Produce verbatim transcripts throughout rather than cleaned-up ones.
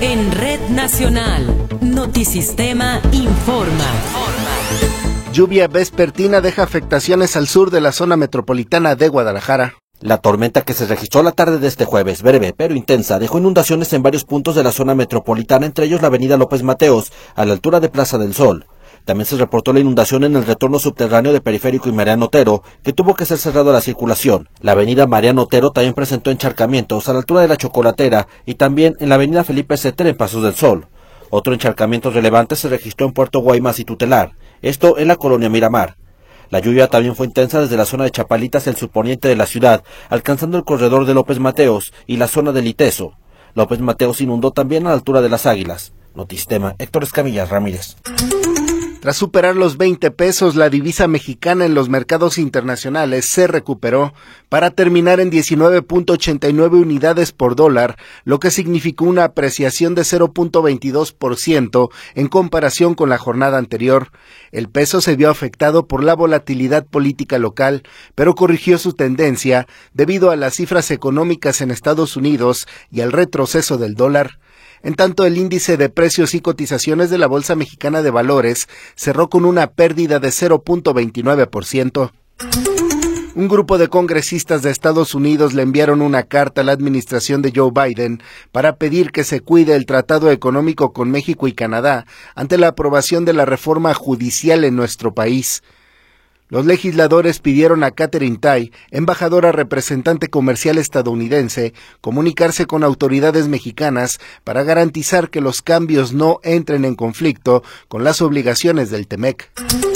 En Red Nacional, Notisistema informa. Lluvia vespertina deja afectaciones al sur de la zona metropolitana de Guadalajara. La tormenta que se registró la tarde de este jueves, breve pero intensa, dejó inundaciones en varios puntos de la zona metropolitana, entre ellos la avenida López Mateos, a la altura de Plaza del Sol. También se reportó la inundación en el retorno subterráneo de Periférico y Mariano Otero, que tuvo que ser cerrado a la circulación. La avenida Mariano Otero también presentó encharcamientos a la altura de la Chocolatera y también en la avenida Felipe Setter en Pasos del Sol. Otro encharcamiento relevante se registró en Puerto Guaymas y Tutelar, esto en la colonia Miramar. La lluvia también fue intensa desde la zona de Chapalitas, el surponiente de la ciudad, alcanzando el corredor de López Mateos y la zona del Iteso. López Mateos inundó también a la altura de las Águilas. Notisistema, Héctor Escamillas Ramírez. Tras superar los veinte pesos, la divisa mexicana en los mercados internacionales se recuperó para terminar en diecinueve punto ochenta y nueve unidades por dólar, lo que significó una apreciación de cero punto veintidós por ciento en comparación con la jornada anterior. El peso se vio afectado por la volatilidad política local, pero corrigió su tendencia debido a las cifras económicas en Estados Unidos y al retroceso del dólar. En tanto, el índice de precios y cotizaciones de la Bolsa Mexicana de Valores cerró con una pérdida de cero punto veintinueve por ciento. Un grupo de congresistas de Estados Unidos le enviaron una carta a la administración de Joe Biden para pedir que se cuide el tratado económico con México y Canadá ante la aprobación de la reforma judicial en nuestro país. Los legisladores pidieron a Katherine Tai, embajadora representante comercial estadounidense, comunicarse con autoridades mexicanas para garantizar que los cambios no entren en conflicto con las obligaciones del Temec.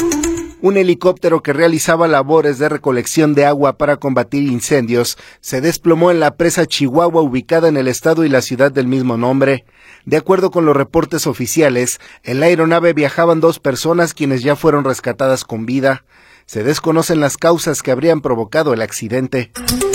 Un helicóptero que realizaba labores de recolección de agua para combatir incendios se desplomó en la presa Chihuahua, ubicada en el estado y la ciudad del mismo nombre. De acuerdo con los reportes oficiales, en la aeronave viajaban dos personas quienes ya fueron rescatadas con vida. Se desconocen las causas que habrían provocado el accidente.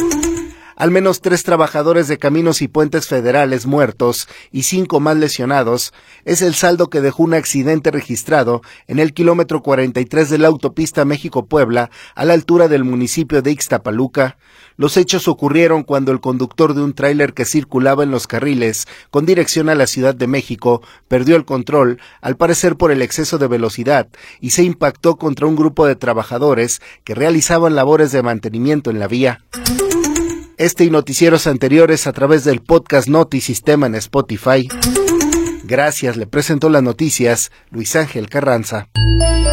Al menos tres trabajadores de caminos y puentes federales muertos y cinco más lesionados es el saldo que dejó un accidente registrado en el kilómetro cuarenta y tres de la autopista México-Puebla a la altura del municipio de Ixtapaluca. Los hechos ocurrieron cuando el conductor de un tráiler que circulaba en los carriles con dirección a la Ciudad de México perdió el control, al parecer por el exceso de velocidad, y se impactó contra un grupo de trabajadores que realizaban labores de mantenimiento en la vía. Este y noticieros anteriores a través del podcast Notisistema en Spotify. Gracias, le presentó las noticias Luis Ángel Carranza.